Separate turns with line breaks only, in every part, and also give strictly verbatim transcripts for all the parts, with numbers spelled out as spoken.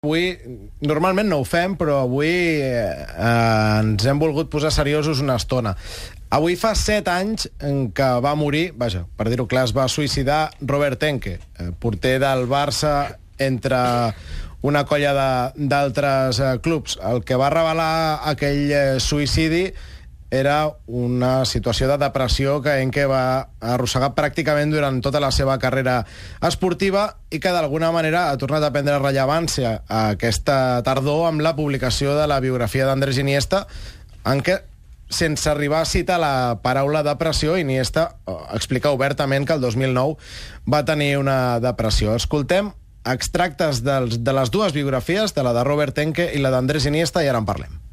Avui, normalment no ho fem, però avui eh, ens hem volgut posar seriosos una estona. Avui fa set anys en què va morir, vaja, per dir-ho clar, es va suïcidar Robert Enke, eh, porter del Barça entre una colla d'altres eh, clubs. El que va revelar aquell eh, suïcidi era una situació de depressió que Enke va arrossegar pràcticament durant tota la seva carrera esportiva i que d'alguna manera ha tornat a prendre rellevància aquesta tardor amb la publicació de la biografia d'Andrés Iniesta, en què, sense arribar a citar la paraula depressió, Iniesta explica obertament que el dos mil nou va tenir una depressió. Escoltem extractes dels, de les dues biografies, de la de Robert Enke i la d'Andrés Iniesta, i ara en parlem.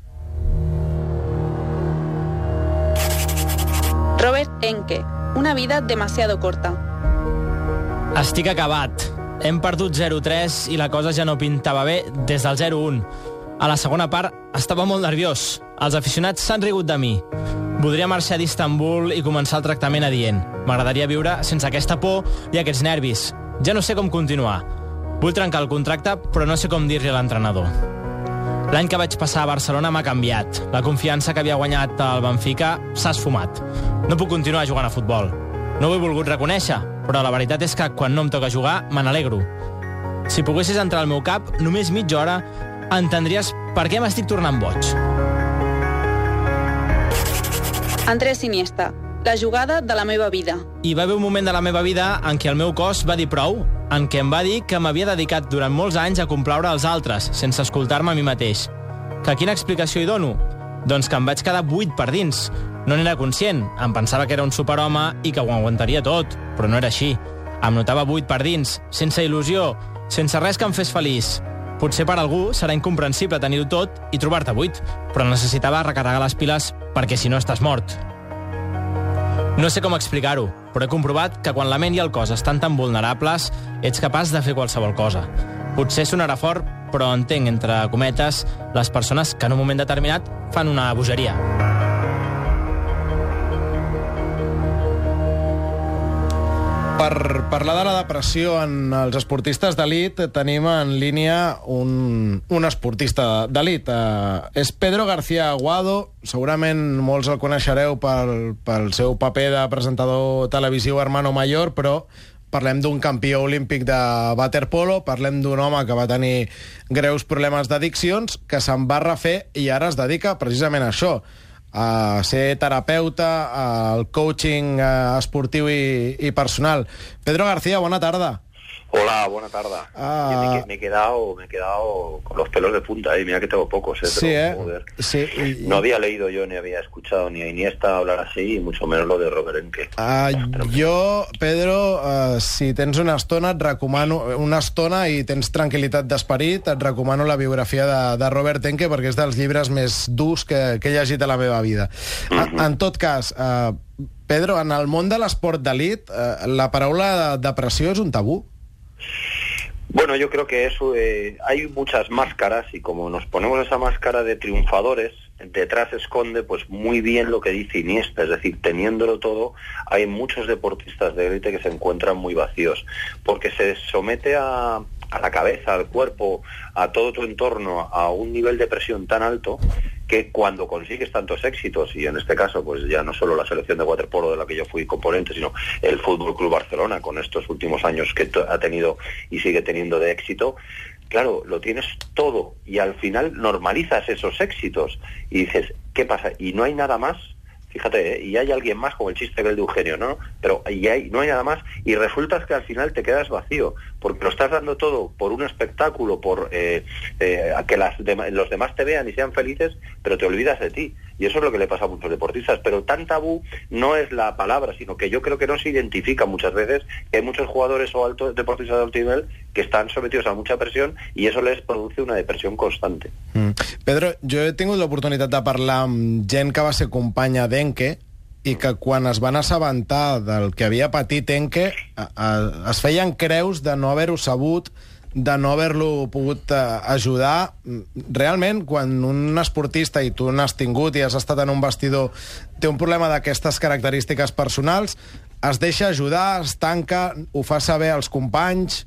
Robert Enke, una vida demasiado corta.
Estic acabat. Hem perdut zero tres i la cosa ja no pintava bé des del zero un. A la segona part estava molt nerviós. Els aficionats s'han rigut de mi. Voldria marxar d'Istanbul i començar el tractament adient. M'agradaria viure sense aquesta por i aquests nervis. Ja no sé com continuar. Vull trencar el contracte, però no sé com dir-li a l'entrenador. L'any que vaig passar a Barcelona m'ha canviat. La confiança que havia guanyat al Benfica s'ha esfumat. No puc continuar jugant a futbol. No ho he volgut reconèixer, però la veritat és que quan no em toca jugar, me n'alegro. Si poguessis entrar al meu cap, només mitja hora, entendries per què m'estic tornant boig.
Andrés Iniesta, la jugada de la meva vida.
Hi va haver un moment de la meva vida en què el meu cos va dir prou, en què em va dir que m'havia dedicat durant molts anys a complaure els altres, sense escoltar-me a mi mateix. Que quina explicació hi dono? Doncs que em vaig quedar buit per dins. No n'era conscient, em pensava que era un superhome i que ho aguantaria tot, però no era així. Em notava buit per dins, sense il·lusió, sense res que em fes feliç. Potser per algú serà incomprensible tenir-ho tot i trobar-te buit, però necessitava recarregar les piles perquè si no estàs mort. No sé com explicar-ho, però he comprovat que quan la ment i el cos estan tan vulnerables, ets capaç de fer qualsevol cosa. Potser sonarà fort, però entenc, entre cometes, les persones que en un moment determinat fan una bogeria.
Per parlar de la depressió en els esportistes d'elit, tenim en línia un, un esportista d'elit. Uh, és Pedro García Aguado. Segurament molts el coneixereu pel, pel seu paper de presentador televisiu Hermano Mayor, però parlem d'un campió olímpic de waterpolo, parlem d'un home que va tenir greus problemes d'addiccions, que se'n va refer i ara es dedica precisament a això, a ser terapeuta, al coaching esportiu i, i personal. Pedro García, bona tarda.
Hola, buena tarde. Ah, me, me he quedado, me he quedado con los pelos de punta, y mira que tengo pocos, ¿eh?
Sí,
Pero,
¿eh? Sí. Y,
no había leído yo ni había escuchado ni a Iniesta hablar así, y mucho menos lo de Robert Enke.
Ah, jo, Pedro, uh, si tens una estona, et recomano una estona i tens tranquil·litat d'esperit, et recomano la biografia de, de Robert Enke, perquè és dels llibres més durs que, que he llegit a la meva vida. Uh -huh. En tot cas, uh, Pedro, en el món de l'esport d'elit, uh, la paraula de depressió és un tabú?
Bueno, yo creo que eso, eh, hay muchas máscaras y como nos ponemos esa máscara de triunfadores, detrás esconde pues muy bien lo que dice Iniesta, es decir, teniéndolo todo, hay muchos deportistas de élite que se encuentran muy vacíos, porque se somete a, a la cabeza, al cuerpo, a todo tu entorno, a un nivel de presión tan alto que cuando consigues tantos éxitos, y en este caso pues ya no solo la selección de waterpolo de la que yo fui componente, sino el Fútbol Club Barcelona con estos últimos años que ha tenido y sigue teniendo de éxito, claro, lo tienes todo y al final normalizas esos éxitos y dices, ¿qué pasa? Y no hay nada más. Fíjate, ¿eh? Y hay alguien más, como el chiste que el de Eugenio, ¿no? Pero y hay, no hay nada más, y resulta que al final te quedas vacío, porque lo estás dando todo por un espectáculo, por eh, eh, a que las de, los demás te vean y sean felices, pero te olvidas de ti. Y eso es lo que le pasa a muchos deportistas. Pero tan tabú no es la palabra, sino que yo creo que no se identifica muchas veces que hay muchos jugadores o altos deportistas de alto nivel que están sometidos a mucha presión y eso les produce una depresión constante.
Mm. Pedro, jo he tingut l'oportunitat de parlar amb gent que va ser companya d'Enke i que quan es van assabentar del que havia patit Enke a, a, es feien creus de no haver-ho sabut, de no haver-lo pogut uh, ajudar. Realment, quan un esportista, i tu n'has tingut i has estat en un vestidor, té un problema d'aquestes característiques personals, es deixa ajudar, es tanca, ho fa saber als companys?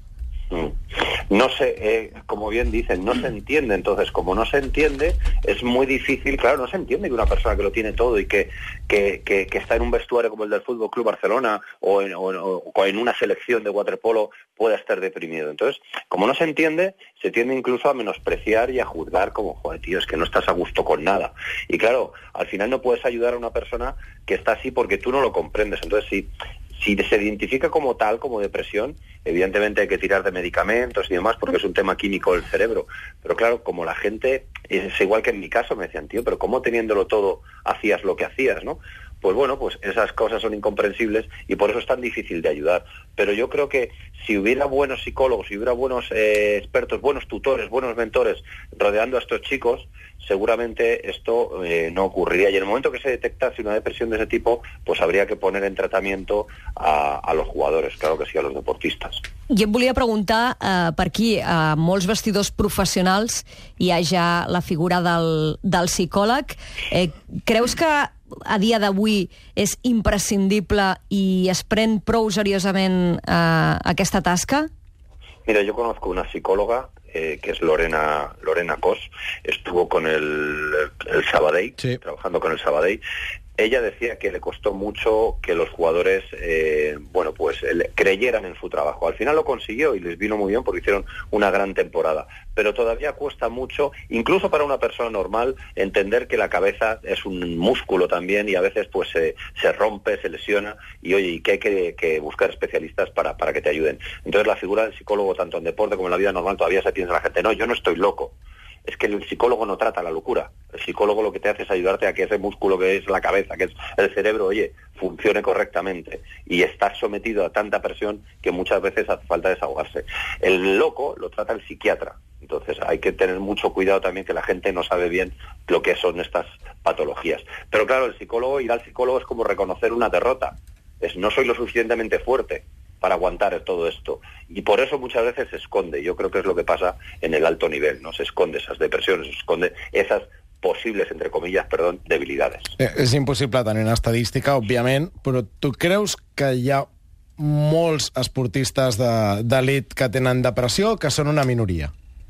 No sé, eh, como bien dicen, no se entiende. Entonces, como no se entiende, es muy difícil. Claro, no se entiende que una persona que lo tiene todo y que, que, que, que está en un vestuario como el del Fútbol Club Barcelona o en, o, o en una selección de waterpolo pueda estar deprimido. Entonces, como no se entiende, se tiende incluso a menospreciar y a juzgar como, joder, tío, es que no estás a gusto con nada. Y claro, al final no puedes ayudar a una persona que está así porque tú no lo comprendes. Entonces, sí. Si se identifica como tal, como depresión, evidentemente hay que tirar de medicamentos y demás porque es un tema químico del cerebro. Pero claro, como la gente, es igual que en mi caso, me decían, tío, pero ¿cómo teniéndolo todo hacías lo que hacías, no? Pues bueno, pues esas cosas son incomprensibles y por eso es tan difícil de ayudar. Pero yo creo que si hubiera buenos psicólogos, si hubiera buenos eh, expertos, buenos tutores, buenos mentores rodeando a estos chicos, seguramente esto eh, no ocurriría. Y en el momento que se detectase una depresión de ese tipo, pues habría que poner en tratamiento a, a los jugadores, claro que sí, a los deportistas.
Jo em volia preguntar, eh, per aquí, a molts vestidors professionals hi ha ja la figura del, del psicòleg. Eh, creus que a dia d'avui és imprescindible i es pren prou seriosament eh, aquesta tasca?
Mira, yo conozco una psicóloga eh, que es Lorena Lorena Cos, estuvo con el, el Sabadell, sí. trabajando con el Sabadell. Ella decía que le costó mucho que los jugadores, eh, bueno, pues el, creyeran en su trabajo. Al final lo consiguió y les vino muy bien porque hicieron una gran temporada. Pero todavía cuesta mucho, incluso para una persona normal, entender que la cabeza es un músculo también y a veces pues se, se rompe, se lesiona y oye, y que hay que, que buscar especialistas para, para que te ayuden. Entonces la figura del psicólogo, tanto en deporte como en la vida normal, todavía se piensa la gente, no, yo no estoy loco. Es que el psicólogo no trata la locura. El psicólogo lo que te hace es ayudarte a que ese músculo que es la cabeza, que es el cerebro, oye, funcione correctamente. Y estás sometido a tanta presión que muchas veces hace falta desahogarse. El loco lo trata el psiquiatra. Entonces hay que tener mucho cuidado también que la gente no sabe bien lo que son estas patologías. Pero claro, el psicólogo, ir al psicólogo es como reconocer una derrota. Es no soy lo suficientemente fuerte para aguantar todo esto. Y por eso muchas veces se esconde. Yo creo que es lo que pasa en el alto nivel, ¿no? Se esconde esas depresiones, se esconde esas possibles, entre comillas, perdón, debilitats.
Eh, és impossible tenir una estadística, òbviament, però tu creus que hi ha molts esportistes d'elit de, que tenen depressió o que són una minoria?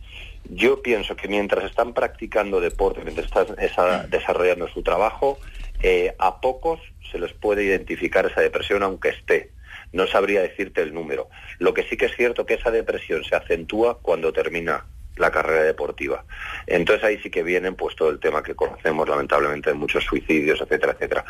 Yo pienso que mientras están practicando deporte, mientras están esa, desarrollando su trabajo, eh, a pocos se les puede identificar esa depresión aunque esté. No sabría decirte el número. Lo que sí que es cierto que esa depresión se acentúa cuando termina la carrera deportiva. Entonces ahí sí que vienen pues todo el tema que conocemos lamentablemente de muchos suicidios, etcétera, etcétera.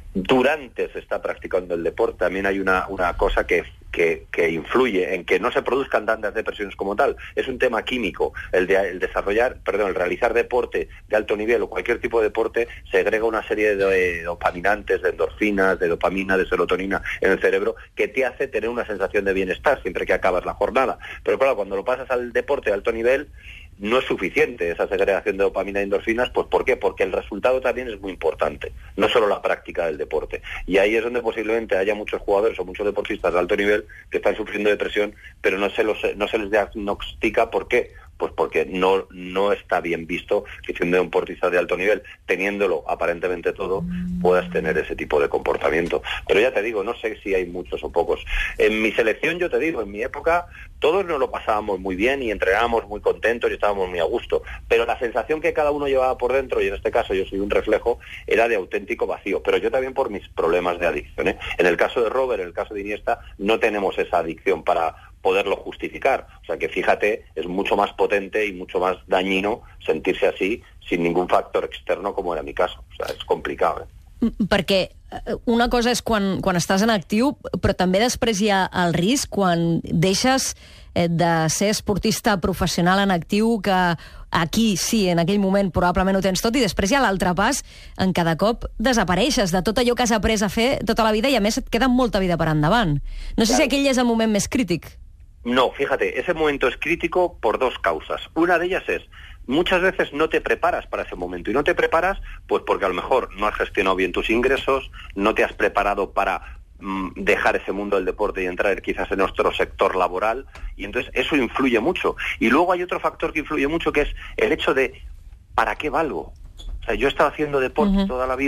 Durante se está practicando el deporte también hay una, una cosa que, que, que influye en que no se produzcan tantas depresiones como tal. Es un tema químico. El, de, el desarrollar, perdón, el realizar deporte de alto nivel o cualquier tipo de deporte segrega una serie de dopaminantes, de endorfinas, de dopamina, de serotonina en el cerebro que te hace tener una sensación de bienestar siempre que acabas la jornada. Pero claro, cuando lo pasas al deporte de alto nivel no es suficiente esa segregación de dopamina y endorfinas, pues ¿por qué? Porque el resultado también es muy importante, no solo la práctica del deporte. Y ahí es donde posiblemente haya muchos jugadores o muchos deportistas de alto nivel que están sufriendo depresión, pero no se, los, no se les diagnostica. ¿Por qué? Pues porque no, no está bien visto que siendo un deportista de alto nivel, teniéndolo aparentemente todo, puedas tener ese tipo de comportamiento. Pero ya te digo, no sé si hay muchos o pocos. En mi selección, yo te digo, en mi época, todos nos lo pasábamos muy bien y entrenábamos muy contentos y estábamos muy a gusto. Pero la sensación que cada uno llevaba por dentro, y en este caso yo soy un reflejo, era de auténtico vacío. Pero yo también por mis problemas de adicción, ¿eh? En el caso de Robert, en el caso de Iniesta, no tenemos esa adicción para poderlo justificar. O sea que fíjate, es mucho más potente y mucho más dañino sentirse así sin ningún factor externo como era mi caso. O sea, és complicat, eh?
Perquè una cosa és quan, quan estàs en actiu, però també després hi ha el risc quan deixes de ser esportista professional en actiu, que aquí sí, en aquell moment probablement ho tens tot, i després hi ha l'altre pas en què de cop desapareixes de tot allò que has après a fer tota la vida i a més et queda molta vida per endavant. No sé claro. Si aquell és el moment més crític.
No, fíjate, ese momento es crítico por dos causas. Una de ellas es, muchas veces no te preparas para ese momento. Y no te preparas pues porque a lo mejor no has gestionado bien tus ingresos, no te has preparado para mmm, dejar ese mundo del deporte y entrar quizás en nuestro sector laboral. Y entonces eso influye mucho. Y luego hay otro factor que influye mucho, que es el hecho de ¿para qué valgo? O sea, yo he estado haciendo deporte uh-huh. toda la vida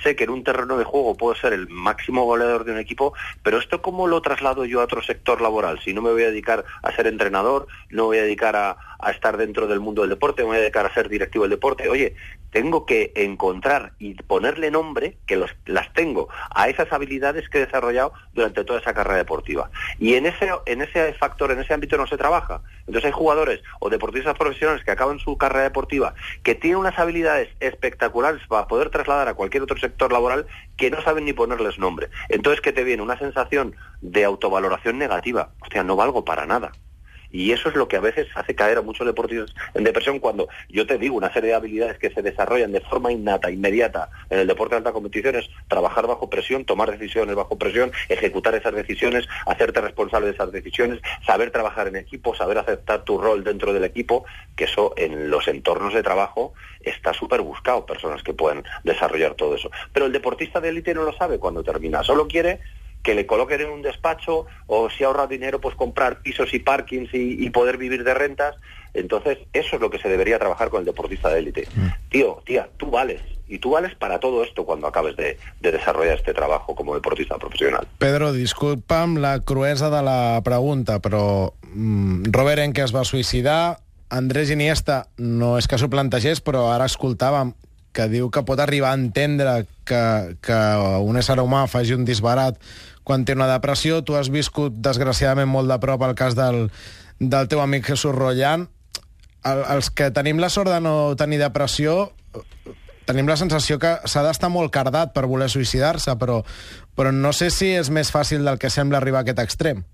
sé que en un terreno de juego puedo ser el máximo goleador de un equipo, pero esto ¿cómo lo traslado yo a otro sector laboral? Si no me voy a dedicar a ser entrenador, no me voy a dedicar a, a estar dentro del mundo del deporte, me voy a dedicar a ser directivo del deporte. Oye, tengo que encontrar y ponerle nombre, que los, las tengo, a esas habilidades que he desarrollado durante toda esa carrera deportiva. Y en ese, en ese factor, en ese ámbito no se trabaja. Entonces hay jugadores o deportistas profesionales que acaban su carrera deportiva, que tienen unas habilidades espectaculares para poder trasladar a cualquier otro sector laboral, que no saben ni ponerles nombre. Entonces, ¿qué te viene? Una sensación de autovaloración negativa. Hostia, no valgo para nada. Y eso es lo que a veces hace caer a muchos deportistas en depresión, cuando yo te digo una serie de habilidades que se desarrollan de forma innata, inmediata en el deporte de alta competición, es trabajar bajo presión, tomar decisiones bajo presión, ejecutar esas decisiones, hacerte responsable de esas decisiones, saber trabajar en equipo, saber aceptar tu rol dentro del equipo, que eso en los entornos de trabajo está súper buscado, personas que pueden desarrollar todo eso. Pero el deportista de élite no lo sabe cuando termina, solo quiere que le coloquen en un despacho, o si ahorra dinero, pues comprar pisos y parkings y, y poder vivir de rentas. Entonces, eso es lo que se debería trabajar con el deportista de élite. Mm. Tío, tía, tú vales, y tú vales para todo esto cuando acabes de, de desarrollar este trabajo como deportista professional.
Pedro, disculpa'm la cruesa de la pregunta, però mm, Robert Enke es va suïcidar, Andrés Iniesta no és que s'ho plantegés, però ara escoltàvem que diu que pot arribar a entendre que, que un ésser humà faci un disbarat quan té una depressió. Tu has viscut, desgraciadament, molt de prop el cas del, del teu amic Jesús Rollán. El, els que tenim la sort de no tenir depressió tenim la sensació que s'ha d'estar molt cardat per voler suïcidar-se, però, però no sé si és més fàcil del que sembla arribar a aquest extrem.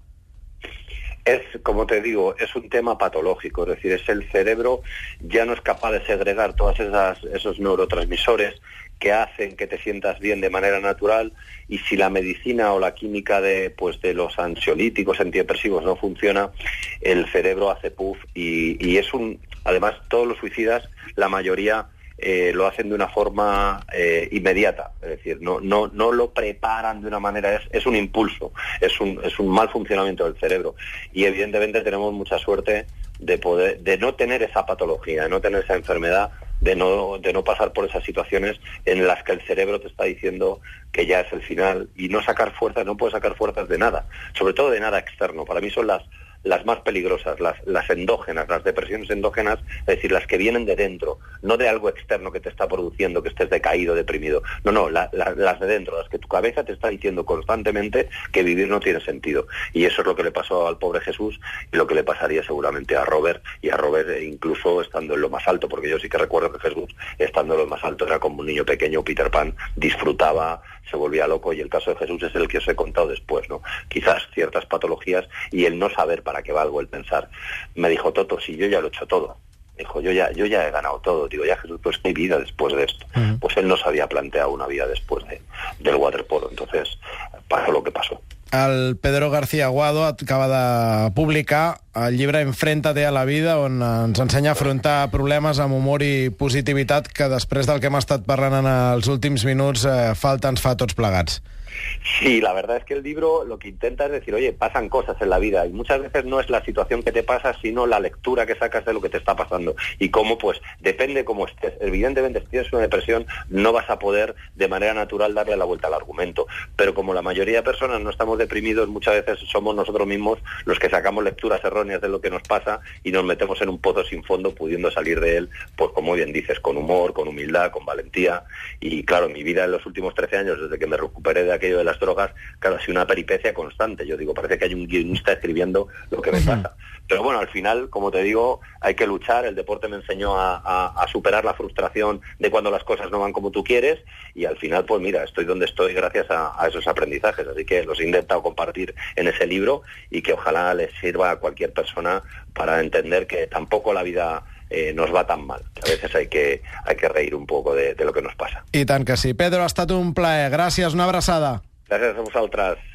Es, como te digo, es un tema patológico, es decir, es el cerebro ya no es capaz de segregar todas esas esos neurotransmisores que hacen que te sientas bien de manera natural, y si la medicina o la química de pues de los ansiolíticos, antidepresivos no funciona, el cerebro hace puff y, y es un, además todos los suicidas, la mayoría Eh, lo hacen de una forma eh, inmediata, es decir, no no no lo preparan de una manera, es, es un impulso, es un es un mal funcionamiento del cerebro, y evidentemente tenemos mucha suerte de poder de no tener esa patología, de no tener esa enfermedad, de no de no pasar por esas situaciones en las que el cerebro te está diciendo que ya es el final, y no sacar fuerzas, no puedes sacar fuerzas de nada, sobre todo de nada externo. Para mí son las las más peligrosas, las, las endógenas, las depresiones endógenas, es decir, las que vienen de dentro, no de algo externo que te está produciendo que estés decaído, deprimido. No, no, la, la, las de dentro, las que tu cabeza te está diciendo constantemente que vivir no tiene sentido. Y eso es lo que le pasó al pobre Jesús, y lo que le pasaría seguramente a Robert, y a Robert incluso estando en lo más alto, porque yo sí que recuerdo que Jesús, estando en lo más alto, era como un niño pequeño, Peter Pan, disfrutaba, se volvía loco, y el caso de Jesús es el que os he contado después, ¿no? Quizás ciertas patologías y el no saber para qué va algo, el pensar. Me dijo Toto, si yo ya lo he hecho todo. Me dijo, yo ya yo ya he ganado todo. Digo, ya Jesús, pues ¿qué vida después de esto? Uh-huh. Pues él no se había planteado una vida después de, del waterpolo. Entonces pasó lo que pasó.
El Pedro García Aguado acaba de publicar el llibre Enfréntate a la vida, on ens ensenya a afrontar problemes amb humor i positivitat, que després del que hem estat parlant en els últims minuts eh, falta ens fa tots plegats.
Sí, la verdad es que el libro lo que intenta es decir, oye, pasan cosas en la vida, y muchas veces no es la situación que te pasa, sino la lectura que sacas de lo que te está pasando, y cómo, pues, depende cómo estés. Evidentemente, si tienes una depresión, no vas a poder de manera natural darle la vuelta al argumento, pero como la mayoría de personas no estamos deprimidos, muchas veces somos nosotros mismos los que sacamos lecturas erróneas de lo que nos pasa y nos metemos en un pozo sin fondo, pudiendo salir de él, pues como bien dices, con humor, con humildad, con valentía. Y claro, en mi vida en los últimos trece años, desde que me recuperé de aquello de las drogas, claro, ha sido una peripecia constante. Yo digo, parece que hay un guionista escribiendo lo que me pasa. Pero bueno, al final, como te digo, hay que luchar. El deporte me enseñó a, a, a superar la frustración de cuando las cosas no van como tú quieres, y al final, pues mira, estoy donde estoy gracias a, a esos aprendizajes. Así que los he intentado compartir en ese libro, y que ojalá les sirva a cualquier persona para entender que tampoco la vida eh, nos va tan mal, que a veces hay que, hay que reír un poco de, de lo que nos pasa.
I tant que sí. Pedro, ha estat un plaer. Gràcies, una abraçada.
Gràcies a vosaltres.